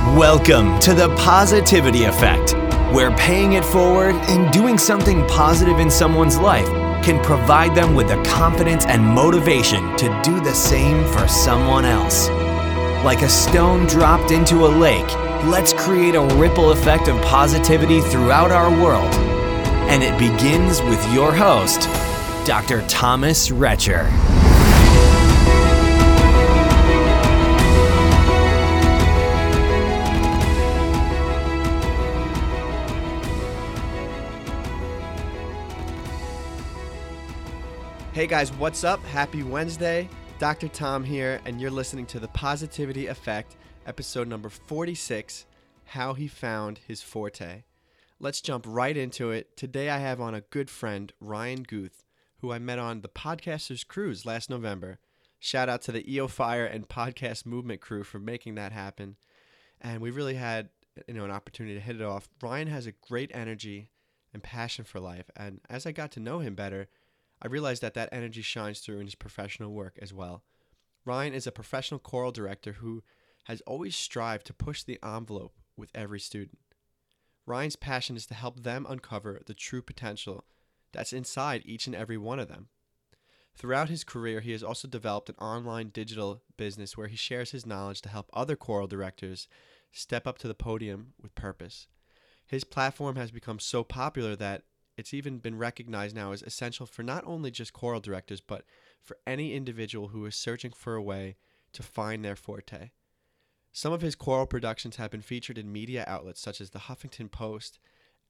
Welcome to the Positivity Effect, where paying it forward and doing something positive in someone's life can provide them with the confidence and motivation to do the same for someone else. Like a stone dropped into a lake, let's create a ripple effect of positivity throughout our world. And it begins with your host, Dr. Thomas Retcher. Hey guys, what's up? Happy Wednesday. Dr. Tom here, and you're listening to The Positivity Effect, episode number 46, How He Found His Forte. Let's jump right into it. Today I have on a good friend, Ryan Guth, who I met on the Podcasters Cruise last November. Shout out to the EO Fire and Podcast Movement crew for making that happen. And we really had an opportunity to hit it off. Ryan has a great energy and passion for life, and as I got to know him better, I realized that energy shines through in his professional work as well. Ryan is a professional choral director who has always strived to push the envelope with every student. Ryan's passion is to help them uncover the true potential that's inside each and every one of them. Throughout his career, he has also developed an online digital business where he shares his knowledge to help other choral directors step up to the podium with purpose. His platform has become so popular that it's even been recognized now as essential for not only just choral directors, but for any individual who is searching for a way to find their forte. Some of his choral productions have been featured in media outlets such as the Huffington Post,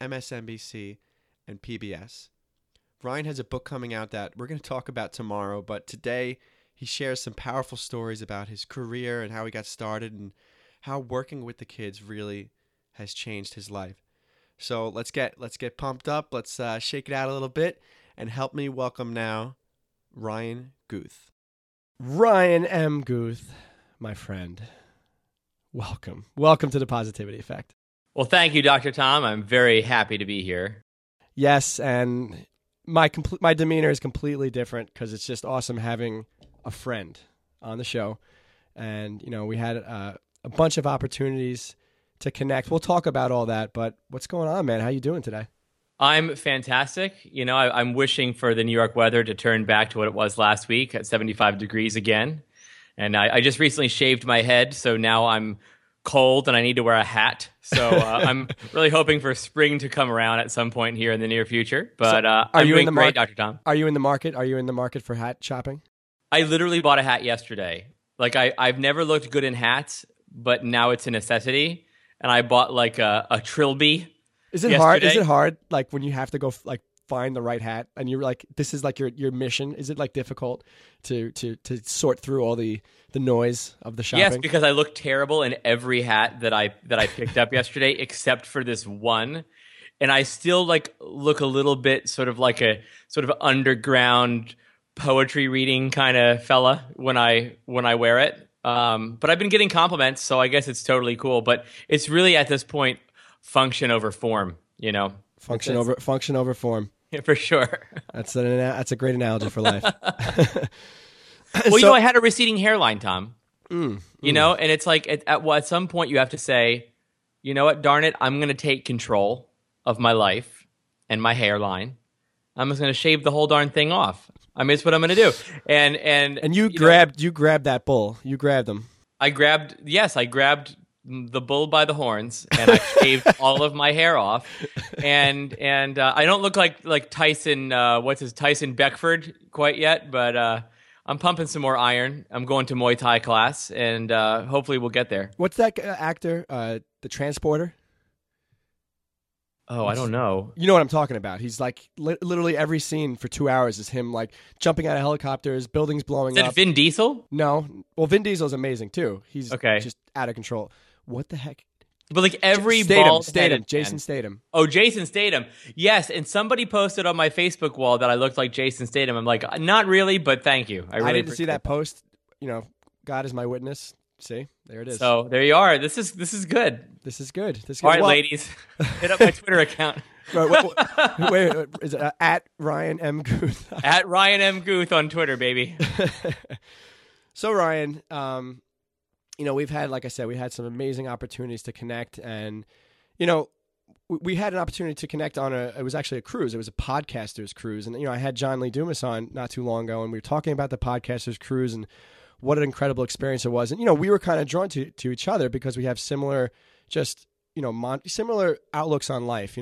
MSNBC, and PBS. Ryan has a book coming out that we're going to talk about tomorrow, but today he shares some powerful stories about his career and how he got started and how working with the kids really has changed his life. So let's get pumped up. Let's shake it out a little bit and help me welcome now Ryan Guth. Ryan M. Guth, my friend. Welcome. Welcome to the Positivity Effect. Well, thank you, Dr. Tom. I'm very happy to be here. Yes, and my demeanor is completely different because it's just awesome having a friend on the show. And, we had a bunch of opportunities to connect. We'll talk about all that, but what's going on, man? How you doing today? I'm fantastic. I'm wishing for the New York weather to turn back to what it was last week at 75 degrees again. And I just recently shaved my head, so now I'm cold and I need to wear a hat. So I'm really hoping for spring to come around at some point here in the near future. But I'm doing great, Dr. Tom. Are you in the market? Are you in the market for hat shopping? I literally bought a hat yesterday. I've never looked good in hats, but now it's a necessity. And I bought a trilby. Is it hard? Is it hard? Like when you have to go find the right hat, and you're like, this is like your mission. Is it difficult to sort through all the noise of the shopping? Yes, because I look terrible in every hat that I picked up yesterday, except for this one, and I still look a little bit sort of like a sort of underground poetry reading kind of fella when I wear it. But I've been getting compliments, so I guess it's totally cool. But it's really at this point function over form, Function over form. Yeah, for sure. That's a great analogy for life. Well, I had a receding hairline, Tom. And it's like at some point you have to say, you know what, darn it, I'm going to take control of my life and my hairline. I'm just going to shave the whole darn thing off. I mean, it's what I'm going to do. And you grabbed that bull. You grabbed him. I grabbed the bull by the horns, and I shaved all of my hair off. And I don't look like Tyson, Tyson Beckford quite yet, but I'm pumping some more iron. I'm going to Muay Thai class, and hopefully we'll get there. What's that actor, the transporter? Oh, I don't know. You know what I'm talking about. He's literally every scene for 2 hours is him jumping out of helicopters, buildings blowing up. Is it Vin Diesel? No. Well, Vin Diesel's amazing too. He's just out of control. What the heck? But every bald Jason Statham. Oh, Jason Statham. Yes, and somebody posted on my Facebook wall that I looked like Jason Statham. I'm like, not really, but thank you. I didn't see that post. God is my witness. See, there it is. So there you are. This is good. This is good. All right, ladies, hit up my Twitter account. Wait, is it at Ryan M. Guth? At Ryan M. Guth on Twitter, baby. So Ryan, we've had, like I said, we had some amazing opportunities to connect, and, we had an opportunity to connect on it was actually a cruise. It was a podcasters cruise. And, I had John Lee Dumas on not too long ago, and we were talking about the podcasters cruise and what an incredible experience it was. And, we were kind of drawn to each other because we have similar, similar outlooks on life,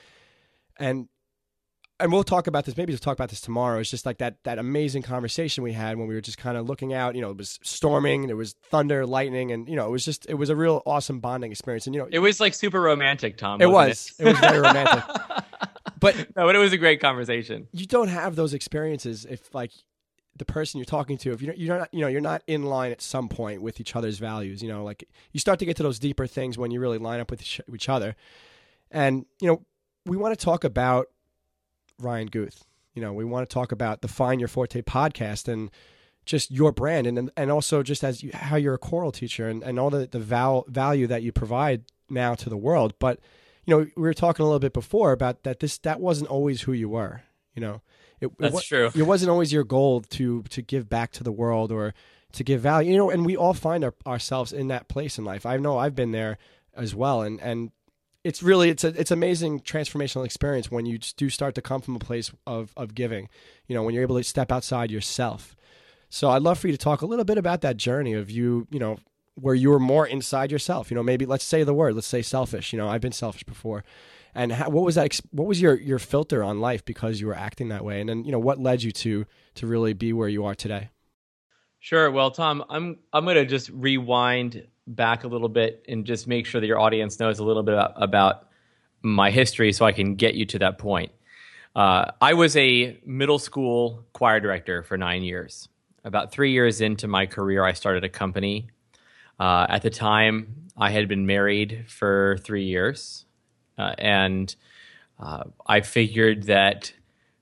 and we'll talk about this. Maybe we'll talk about this tomorrow. It's just like that amazing conversation we had when we were just kind of looking out. It was storming, there was thunder, lightning, and it was a real awesome bonding experience. And it was like super romantic, Tom. It was very romantic. But it was a great conversation. You don't have those experiences if, like, the person you're talking to, if you're not in line at some point with each other's values. Like, you start to get to those deeper things when you really line up with each other. And we want to talk about Ryan Guth. We want to talk about the Find Your Forte podcast and just your brand, and also just how you're a choral teacher and all the value that you provide now to the world. But we were talking a little bit before about that wasn't always who you were. That's true. It wasn't always your goal to give back to the world or to give value. And we all find ourselves in that place in life. I know I've been there as well, and it's amazing transformational experience when you do start to come from a place of giving, when you're able to step outside yourself. So I'd love for you to talk a little bit about that journey of you, where you were more inside yourself, maybe let's say selfish. I've been selfish before. And what was that? What was your filter on life because you were acting that way? And then, what led you to really be where you are today? Sure. Well, Tom, I'm going to just rewind back a little bit and just make sure that your audience knows a little bit about my history so I can get you to that point. I was a middle school choir director for 9 years. About 3 years into my career, I started a company. At the time, I had been married for 3 years. And I figured that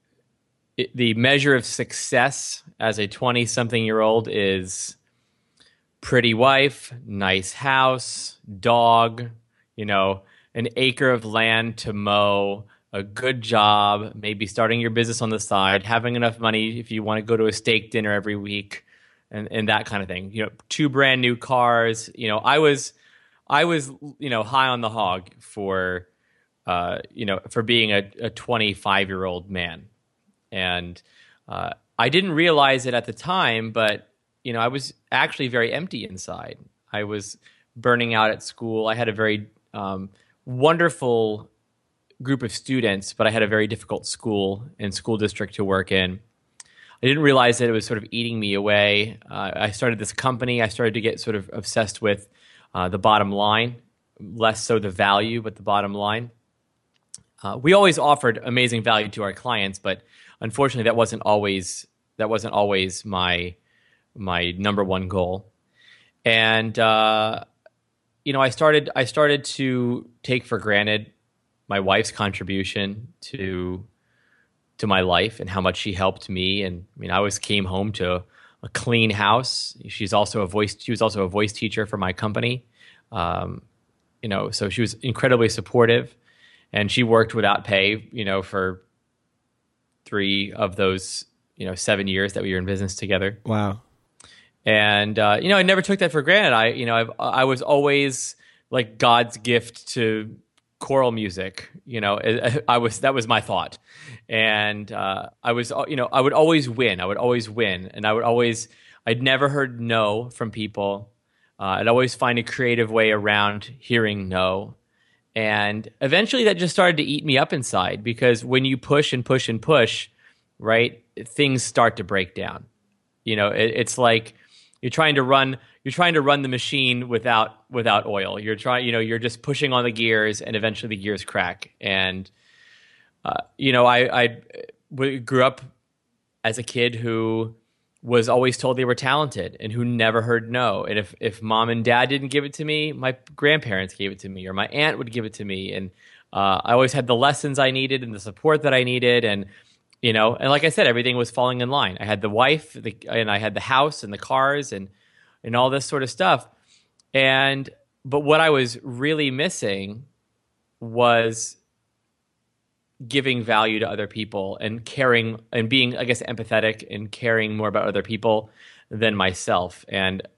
the measure of success as a 20-something-year-old is pretty wife, nice house, dog, an acre of land to mow, a good job, maybe starting your business on the side, having enough money if you want to go to a steak dinner every week, and that kind of thing. 2 brand new cars. I was high on the hog for being a 25-year-old man. And I didn't realize it at the time, but, I was actually very empty inside. I was burning out at school. I had a very wonderful group of students, but I had a very difficult school and school district to work in. I didn't realize that it was sort of eating me away. I started this company. I started to get sort of obsessed with the bottom line, less so the value, but the bottom line. We always offered amazing value to our clients, but unfortunately, that wasn't always my number one goal. And I started to take for granted my wife's contribution to my life and how much she helped me. And I always came home to a clean house. She was also a voice teacher for my company. So she was incredibly supportive. And she worked without pay, for 3 of those, 7 years that we were in business together. Wow. And I never took that for granted. I was always like God's gift to choral music. That was my thought. And I would always win. And I'd never heard no from people. I'd always find a creative way around hearing no. And eventually that just started to eat me up inside, because when you push and push and push, right, things start to break down. It's like you're trying to run the machine without oil. You're just pushing on the gears, and eventually the gears crack. And I grew up as a kid who was always told they were talented and who never heard no. And if mom and dad didn't give it to me, my grandparents gave it to me, or my aunt would give it to me. And I always had the lessons I needed and the support that I needed. And like I said, everything was falling in line. I had the wife, and I had the house and the cars and all this sort of stuff. But what I was really missing was giving value to other people and caring and being, I guess, empathetic and caring more about other people than myself. And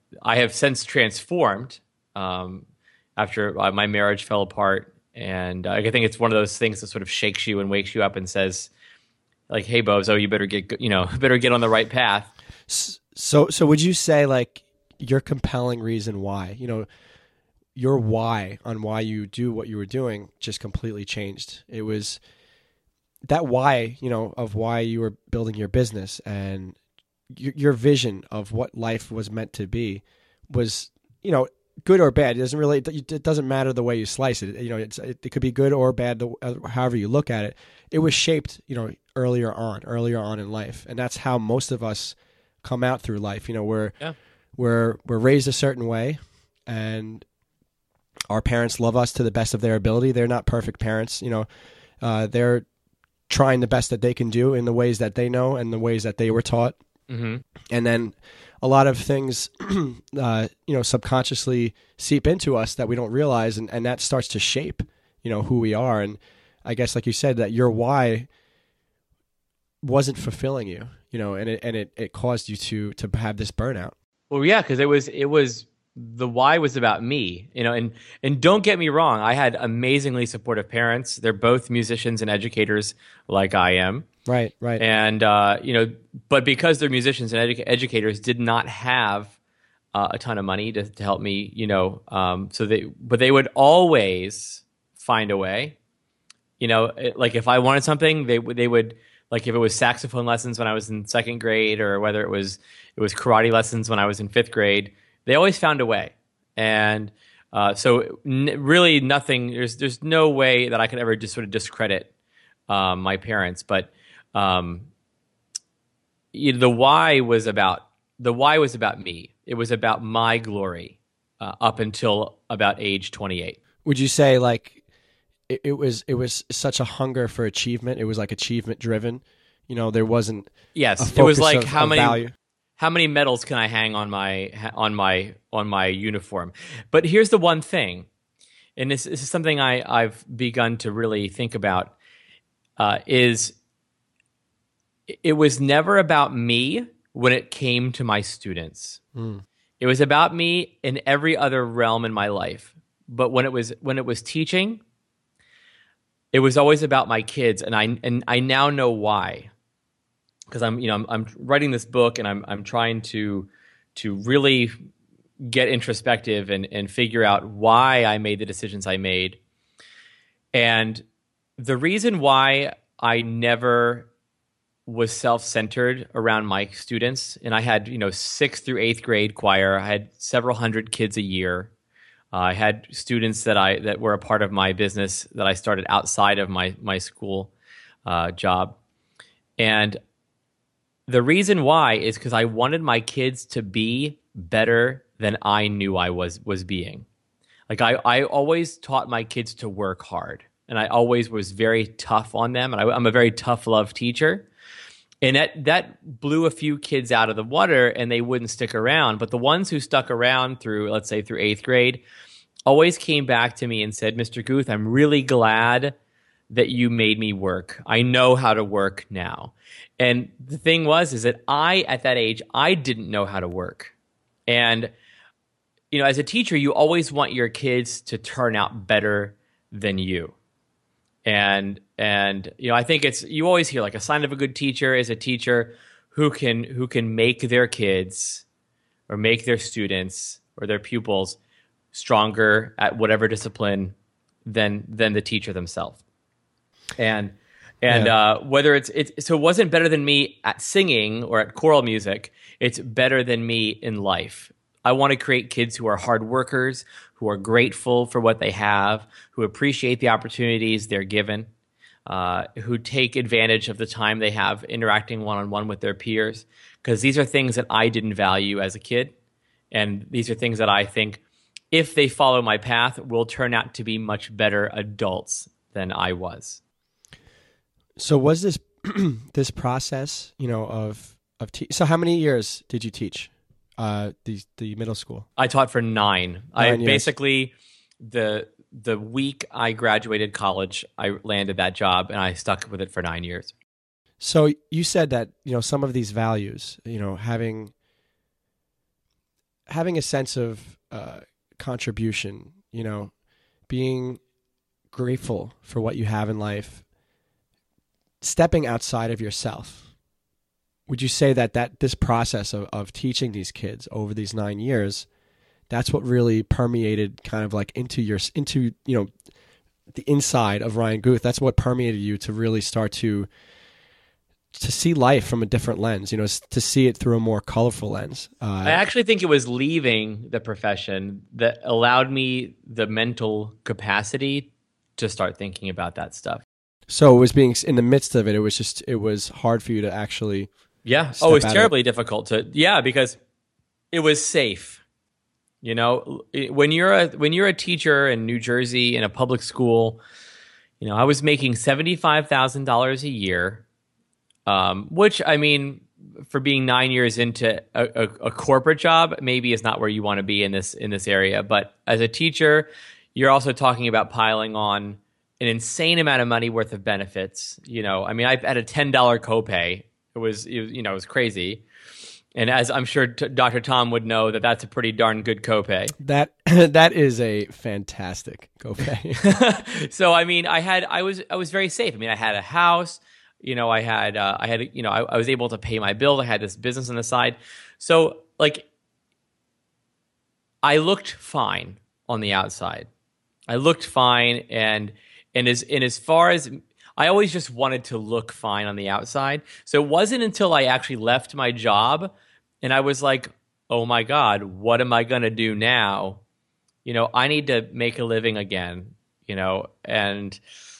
I have since transformed after my marriage fell apart. And I think it's one of those things that sort of shakes you and wakes you up and says, like, "Hey, Bozo, you better get on the right path." So would you say, like, your compelling reason why, your why on why you do what you were doing just completely changed? It was that why, of why you were building your business, and your vision of what life was meant to be was, good or bad. It doesn't matter the way you slice it. It could be good or bad, however you look at it. It was shaped, earlier on in life. And that's how most of us come out through life. We're raised a certain way, and our parents love us to the best of their ability. They're not perfect parents. They're trying the best that they can do in the ways that they know and the ways that they were taught. Mm-hmm. And then a lot of things, subconsciously seep into us that we don't realize. And that starts to shape, who we are. And I guess, like you said, that your why wasn't fulfilling you, and it caused you to have this burnout. Well, yeah, because it was the why was about me, and don't get me wrong, I had amazingly supportive parents. They're both musicians and educators like I am. Right. And, but because they're musicians and educators, did not have a ton of money to help me, but they would always find a way, like if I wanted something, they would, like if it was saxophone lessons when I was in second grade, or whether it was karate lessons when I was in fifth grade, they always found a way. And so really nothing, there's no way that I could ever just sort of discredit my parents. But the why was about me. It was about my glory up until about age 28. Would you say, like, it was such a hunger for achievement? It was like achievement driven. There wasn't. Yes, it was like value. How many medals can I hang on my uniform? But here's the one thing, and this is something I've begun to really think about. Is it was never about me when it came to my students. It was about me in every other realm in my life. But when it was teaching, it was always about my kids, and I now know why. Because I'm writing this book, and I'm trying to really get introspective and figure out why I made the decisions I made. And the reason why I never was self-centered around my students, and I had 6th through 8th grade choir. I had several hundred kids a year. I had students that were a part of my business that I started outside of my school job. And the reason why is because I wanted my kids to be better than I knew I was being. Like I always taught my kids to work hard, and I always was very tough on them. And I'm a very tough love teacher. And that blew a few kids out of the water, and they wouldn't stick around. But the ones who stuck around through, let's say, through 8th grade, always came back to me and said, "Mr. Guth, I'm really glad that you made me work. I know how to work now." And the thing is that at that age, I didn't know how to work. And, as a teacher, you always want your kids to turn out better than you. And I think you always hear, like, a sign of a good teacher is a teacher who can make their kids or make their students or their pupils stronger at whatever discipline than the teacher themselves. And whether so it wasn't better than me at singing or at choral music, it's better than me in life. I want to create kids who are hard workers, who are grateful for what they have, who appreciate the opportunities they're given, who take advantage of the time they have interacting one-on-one with their peers, because these are things that I didn't value as a kid. And these are things that I think, if they follow my path, will turn out to be much better adults than I was. So was this this process, so how many years did you teach the middle school? I taught for 9. I years. basically the week I graduated college, I landed that job, and I stuck with it for 9 years. So you said that some of these values, having having a sense of contribution, being grateful for what you have in life, stepping outside of yourself. Would you say that this process of teaching these kids over these 9 years, that's what really permeated kind of like into the inside of Ryan Guth? That's what permeated you to really start to see life from a different lens, to see it through a more colorful lens. I actually think it was leaving the profession that allowed me the mental capacity to start thinking about that stuff. So it was being in the midst of it. It was hard for you to actually. Yeah. Oh, it's terribly difficult because it was safe. When you're a teacher in New Jersey in a public school, I was making $75,000 a year, which, I mean, for being 9 years into a corporate job, maybe is not where you want to be in this area. But as a teacher, you're also talking about piling on an insane amount of money worth of benefits. I mean, I had a $10 copay. It was crazy. And as I'm sure Dr. Tom would know, that's a pretty darn good copay. That is a fantastic copay. So I mean, I was very safe. I mean, I had a house. I was able to pay my bills. I had this business on the side. So like, I looked fine on the outside. I looked fine, and as far as I always just wanted to look fine on the outside. So it wasn't until I actually left my job and I was like, oh my God, what am I going to do now? I need to make a living again, and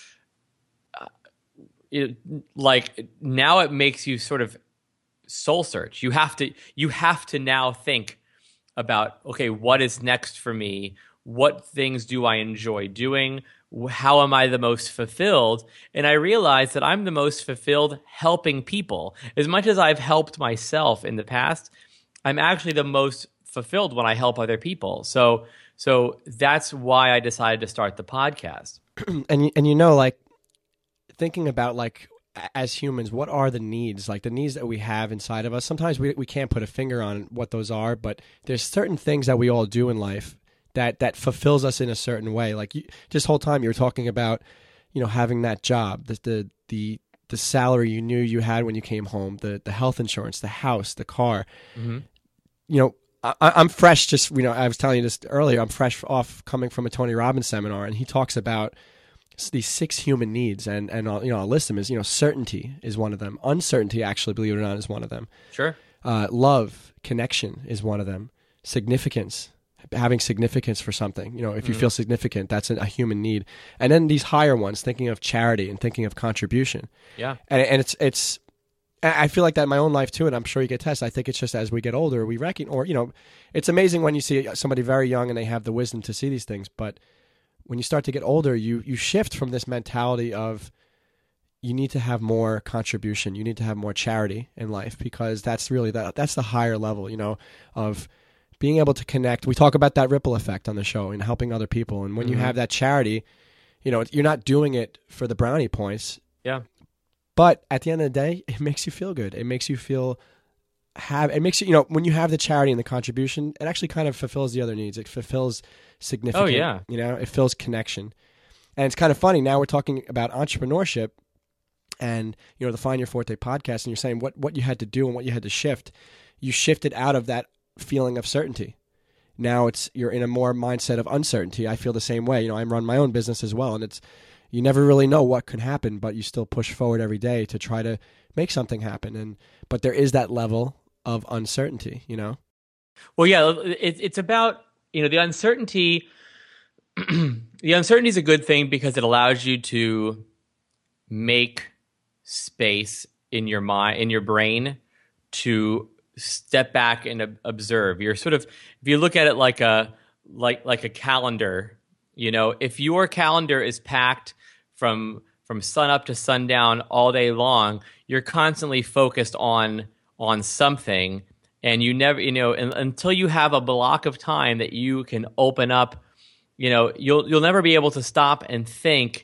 now it makes you sort of soul search. You have to now think about, okay, what is next for me? What things do I enjoy doing? How am I the most fulfilled? And I realized that I'm the most fulfilled helping people. As much as I've helped myself in the past, I'm actually the most fulfilled when I help other people. So that's why I decided to start the podcast. And like thinking about like as humans, what are the needs? Like the needs that we have inside of us. Sometimes we can't put a finger on what those are, but there's certain things that we all do in life that fulfills us in a certain way. Like this whole time you were talking about, having that job, the salary you knew you had when you came home, the health insurance, the house, the car. Mm-hmm. I'm fresh. Just I was telling you this earlier. I'm fresh off coming from a Tony Robbins seminar, and he talks about these 6 human needs, and I'll list them as certainty is one of them. Uncertainty, actually, believe it or not, is one of them. Sure. Love, connection is one of them. Significance. Having significance for something, if you feel significant, that's a human need. And then these higher ones, thinking of charity and thinking of contribution. Yeah. And it's, I feel like that in my own life too, and I'm sure you get tests. I think it's just as we get older, we reckon, or, it's amazing when you see somebody very young and they have the wisdom to see these things. But when you start to get older, you shift from this mentality of you need to have more contribution. You need to have more charity in life, because that's really that's the higher level, of being able to connect. We talk about that ripple effect on the show and helping other people. And when you have that charity, you're not doing it for the brownie points. Yeah. But at the end of the day, it makes you feel good. It makes you feel it makes you, when you have the charity and the contribution, it actually kind of fulfills the other needs. It fulfills significant, it fills connection. And it's kind of funny. Now we're talking about entrepreneurship and, the Find Your Forte podcast, and you're saying what you had to do and what you had to shift. You shifted out of that feeling of certainty. Now you're in a more mindset of uncertainty. I feel the same way. I run my own business as well, and you never really know what could happen, but you still push forward every day to try to make something happen. But there is that level of uncertainty, Well, yeah, it's about, the uncertainty. The uncertainty is a good thing because it allows you to make space in your mind, in your brain, to step back and observe. You're sort of, if you look at it like a calendar, if your calendar is packed from sun up to sundown all day long, you're constantly focused on something, and you never, until you have a block of time that you can open up, you'll never be able to stop and think,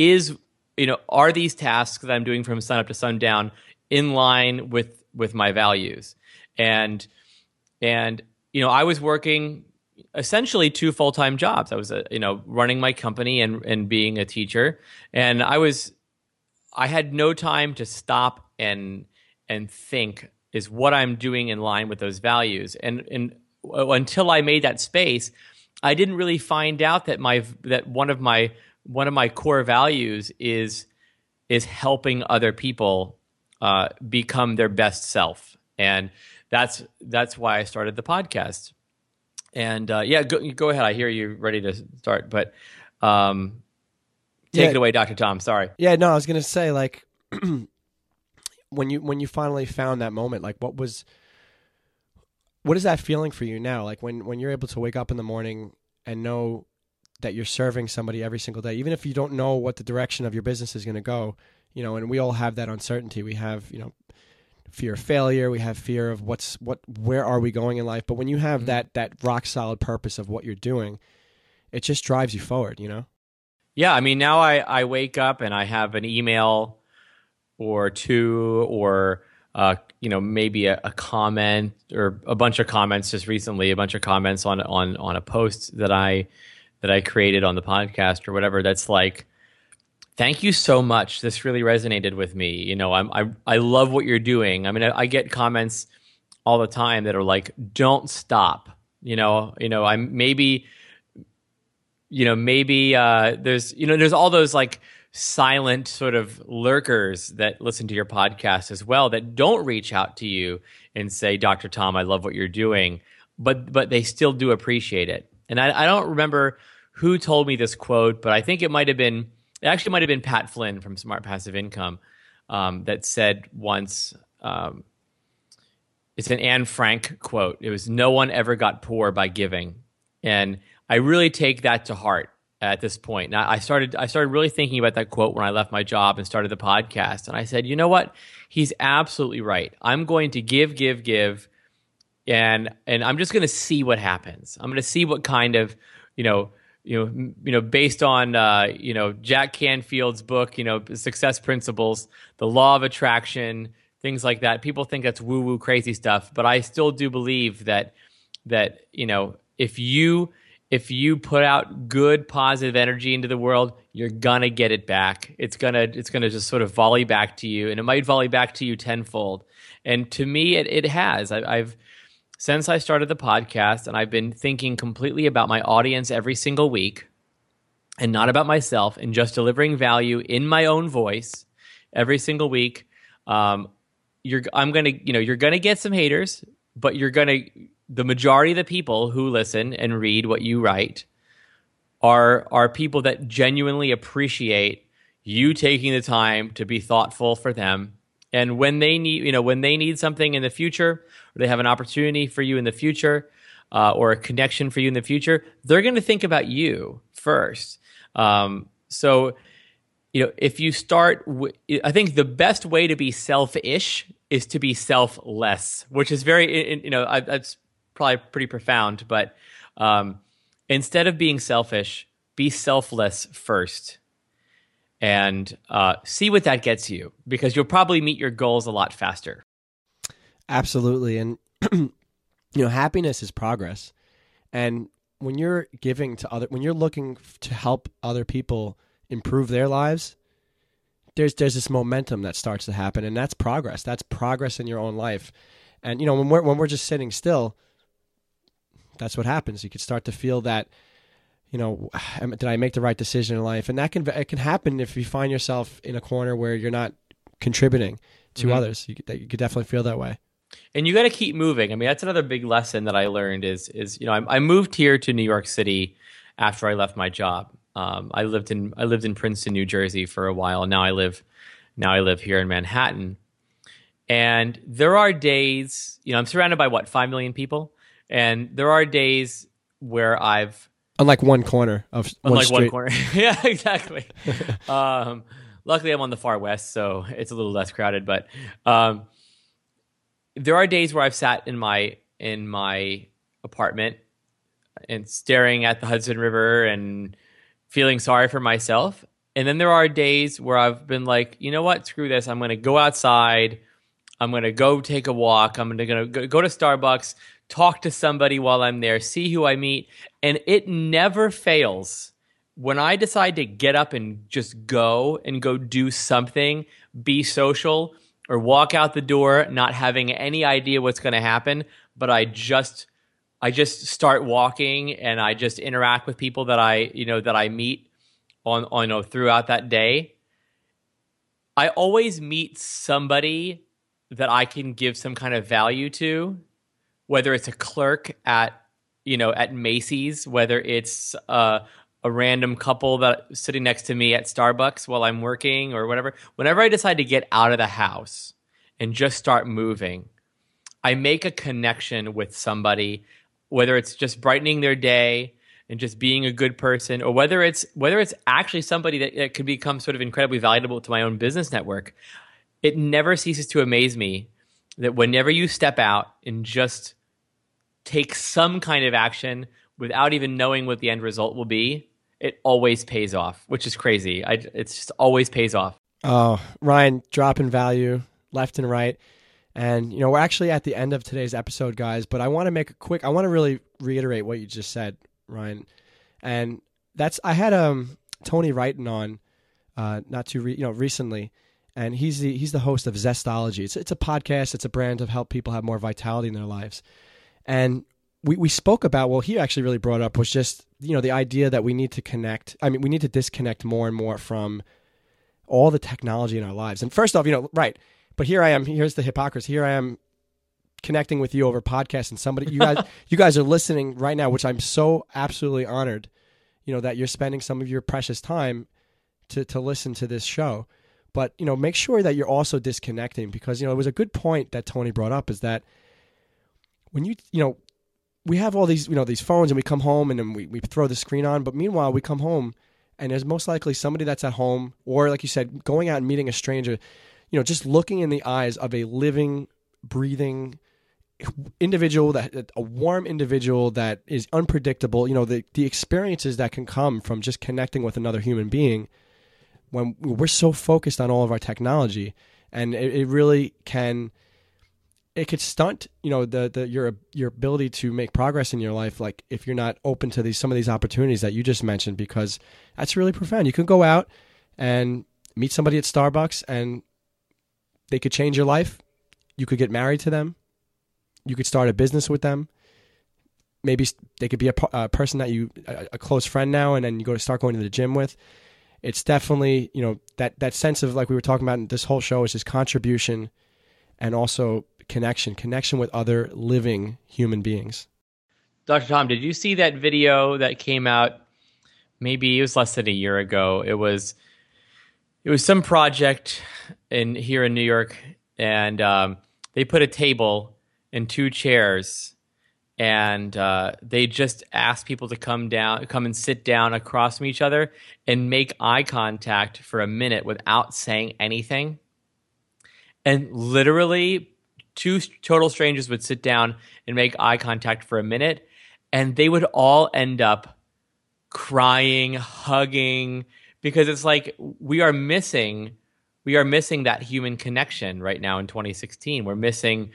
are these tasks that I'm doing from sun up to sundown in line with my values? And I was working essentially two full-time jobs. I was, running my company and being a teacher, and I had no time to stop and think, is what I'm doing in line with those values? And until I made that space, I didn't really find out that one of my core values is helping other people become their best self, and that's why I started the podcast. And go ahead. I hear you ready to start, but take it away, Dr. Tom. Sorry. Yeah, no, I was gonna say, like, when you finally found that moment, like, what is that feeling for you now? Like when you're able to wake up in the morning and know that you're serving somebody every single day, even if you don't know what the direction of your business is going to go, and we all have that uncertainty. We have, fear of failure. We have fear of where are we going in life? But when you have that rock solid purpose of what you're doing, it just drives you forward, Yeah. I mean, now I wake up and I have an email or two, or maybe a comment or a bunch of comments. Just recently, a bunch of comments on a post that I created on the podcast or whatever. That's like, thank you so much. This really resonated with me. I love what you're doing. I mean, I get comments all the time that are like, don't stop. I'm maybe there's all those like silent sort of lurkers that listen to your podcast as well, that don't reach out to you and say, Dr. Tom, I love what you're doing, but they still do appreciate it. And I don't remember who told me this quote, but I think it might have been Pat Flynn from Smart Passive Income, that said once, it's an Anne Frank quote. It was, no one ever got poor by giving. And I really take that to heart at this point. Now, I started really thinking about that quote when I left my job and started the podcast. And I said, you know what? He's absolutely right. I'm going to give. And I'm just going to see what happens. I'm going to see what kind of, based on, Jack Canfield's book, Success Principles, the law of attraction, things like that. People think that's woo-woo crazy stuff, but I still do believe that if you put out good, positive energy into the world, you're gonna get it back. It's gonna just sort of volley back to you, and it might volley back to you tenfold. And to me, it has. I've since I started the podcast, and I've been thinking completely about my audience every single week, and not about myself, and just delivering value in my own voice every single week. You're gonna get some haters, but the majority of the people who listen and read what you write are people that genuinely appreciate you taking the time to be thoughtful for them. And when they need something in the future, or they have an opportunity for you in the future, or a connection for you in the future, they're going to think about you first. So, if you start, I think the best way to be selfish is to be selfless, which is very, that's probably pretty profound, but instead of being selfish, be selfless first, and see what that gets you, because you'll probably meet your goals a lot faster. Absolutely. And happiness is progress. And when you're when you're looking to help other people improve their lives, there's this momentum that starts to happen, and that's progress. That's progress in your own life. And when we're just sitting still, that's what happens. You could start to feel that, did I make the right decision in life? And it can happen if you find yourself in a corner where you're not contributing to others. You could definitely feel that way. And you got to keep moving. I mean, that's another big lesson that I learned is I moved here to New York City after I left my job. I lived in Princeton, New Jersey for a while. Now I live here in Manhattan. And there are days, I'm surrounded by 5 million people. And there are days where unlike one corner of one street. One corner. Yeah, exactly. Luckily I'm on the far west, so it's a little less crowded, but there are days where I've sat in my apartment and staring at the Hudson River and feeling sorry for myself. And then there are days where I've been like, you know what, screw this. I'm going to go outside. I'm going to go take a walk. I'm going to go to Starbucks, talk to somebody while I'm there, see who I meet, and it never fails. When I decide to get up and just go do something, be social, or walk out the door not having any idea what's going to happen, but I just start walking and I just interact with people that I meet on throughout that day. I always meet somebody that I can give some kind of value to, whether it's a clerk at Macy's, whether it's a random couple that's sitting next to me at Starbucks while I'm working or whatever. Whenever I decide to get out of the house and just start moving, I make a connection with somebody, whether it's just brightening their day and just being a good person, or whether it's actually somebody that could become sort of incredibly valuable to my own business network. It never ceases to amaze me that whenever you step out and just take some kind of action without even knowing what the end result will be, it always pays off, which is crazy. It's just always pays off. Oh, Ryan, dropping value left and right. And, we're actually at the end of today's episode, guys, but I want to I want to really reiterate what you just said, Ryan. And I had Tony Wrighton on not too recently, and he's the host of Zestology. It's a podcast, it's a brand to help people have more vitality in their lives. And we spoke about, well, he actually really brought up was just, the idea that we need to connect. I mean, we need to disconnect more and more from all the technology in our lives. And first off, right. But here I am. Here's the hypocrisy. Here I am connecting with you over podcast, and somebody, you guys are listening right now, which I'm so absolutely honored, that you're spending some of your precious time to listen to this show. But, make sure that you're also disconnecting, because, it was a good point that Tony brought up, is that when we have all these, these phones, and we come home and then we throw the screen on, but meanwhile we come home and there's most likely somebody that's at home, or like you said, going out and meeting a stranger, just looking in the eyes of a living, breathing individual, a warm individual that is unpredictable, the experiences that can come from just connecting with another human being when we're so focused on all of our technology. And it really can, it could stunt, your ability to make progress in your life, like if you're not open to some of these opportunities that you just mentioned, because that's really profound. You can go out and meet somebody at Starbucks and they could change your life. You could get married to them. You could start a business with them. Maybe they could be a person that a close friend now, and then you start going to the gym with. It's definitely, that sense of, like we were talking about in this whole show, is just contribution and also connection with other living human beings. Dr. Tom, did you see that video that came out? Maybe it was less than a year ago. It was some project here in New York, and they put a table and 2 chairs, and they just asked people to come and sit down across from each other and make eye contact for a minute without saying anything. And literally 2 total strangers would sit down and make eye contact for a minute, and they would all end up crying, hugging, because it's like we are missing that human connection right now in 2016. We're missing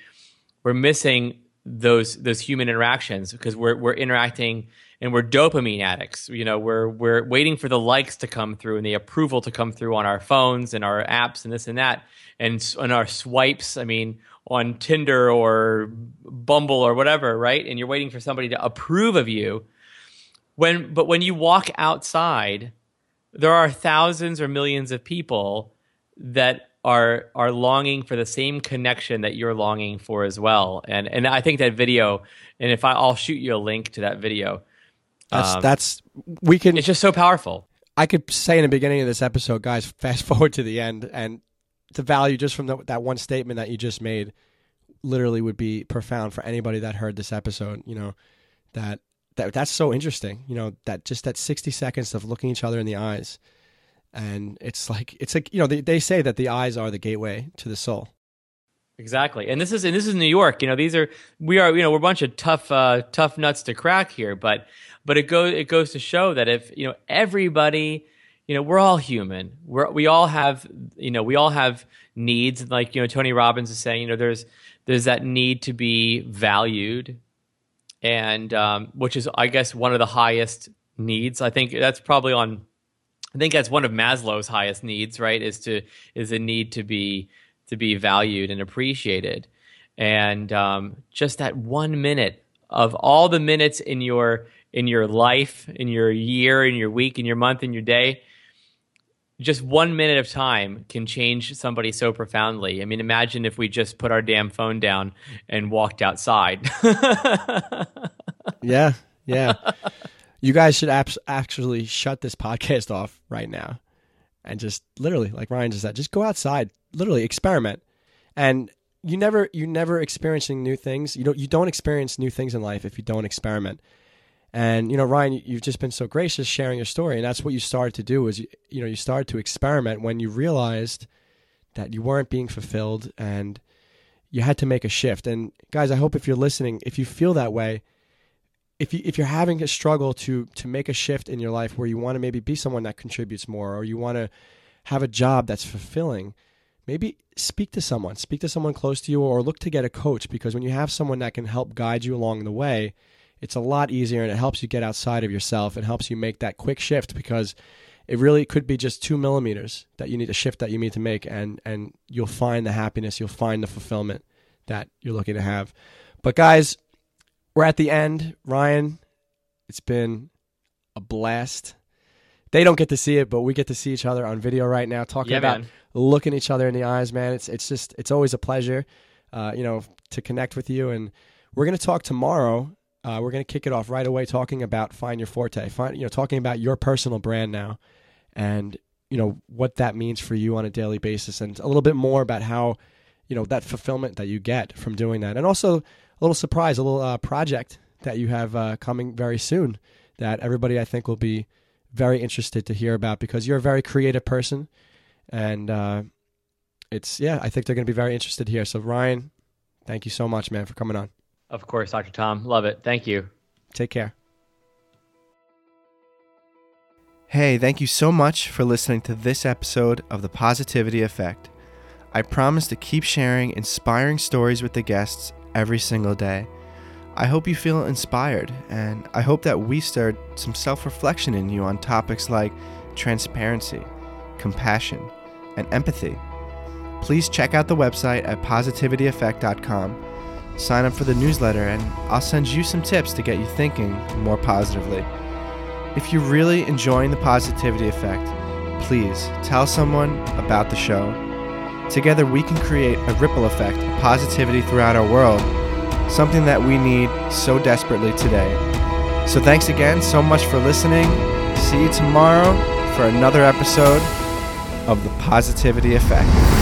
those human interactions because we're interacting and we're dopamine addicts. We're waiting for the likes to come through and the approval to come through on our phones and our apps and this and that, and on our swipes. I mean, on Tinder or Bumble or whatever, right? And you're waiting for somebody to approve of you. But when you walk outside, there are thousands or millions of people that are longing for the same connection that you're longing for as well. And I think that video, and I'll shoot you a link to that video. It's just so powerful. I could say in the beginning of this episode, guys, fast forward to the end, and the value just from that one statement that you just made literally would be profound for anybody that heard this episode. That's so interesting. That 60 seconds of looking each other in the eyes. And it's like they say that the eyes are the gateway to the soul. Exactly. And this is New York. We're a bunch of tough nuts to crack here, but it goes to show that if, everybody, we're all human. We all have needs. Like, Tony Robbins is saying, there's that need to be valued, and which is, I guess, one of the highest needs. I think that's one of Maslow's highest needs, right? Is a need to be valued and appreciated. And just that 1 minute of all the minutes in your life, in your year, in your week, in your month, in your day, just 1 minute of time can change somebody so profoundly. I mean, imagine if we just put our damn phone down and walked outside. Yeah. You guys should actually shut this podcast off right now and just literally, like Ryan just said, just go outside, literally experiment. And you never experiencing new things. You don't experience new things in life if you don't experiment. And, Ryan, you've just been so gracious sharing your story. And that's what you started to do is, you started to experiment when you realized that you weren't being fulfilled and you had to make a shift. And guys, I hope if you're listening, if you feel that way, if you're having a struggle to make a shift in your life where you want to maybe be someone that contributes more, or you want to have a job that's fulfilling, maybe speak to someone close to you, or look to get a coach, because when you have someone that can help guide you along the way, it's a lot easier and it helps you get outside of yourself. It helps you make that quick shift, because it really could be just 2 millimeters that you need, a shift that you need to make, and you'll find the happiness, you'll find the fulfillment that you're looking to have. But guys, we're at the end. Ryan, it's been a blast. They don't get to see it, but we get to see each other on video right now, talking about looking each other in the eyes, man. It's always a pleasure, to connect with you. And we're going to talk tomorrow. We're going to kick it off right away, talking about Find Your Forte, talking about your personal brand now, and what that means for you on a daily basis, and a little bit more about how that fulfillment that you get from doing that, and also a little surprise, a little project that you have coming very soon that everybody, I think, will be very interested to hear about, because you're a very creative person, and I think they're going to be very interested here. So Ryan, thank you so much, man, for coming on. Of course, Dr. Tom. Love it. Thank you. Take care. Hey, thank you so much for listening to this episode of The Positivity Effect. I promise to keep sharing inspiring stories with the guests every single day. I hope you feel inspired, and I hope that we stirred some self-reflection in you on topics like transparency, compassion, and empathy. Please check out the website at positivityeffect.com. Sign up for the newsletter, and I'll send you some tips to get you thinking more positively. If you're really enjoying The Positivity Effect, please tell someone about the show. Together we can create a ripple effect of positivity throughout our world, something that we need so desperately today. So thanks again so much for listening. See you tomorrow for another episode of The Positivity Effect.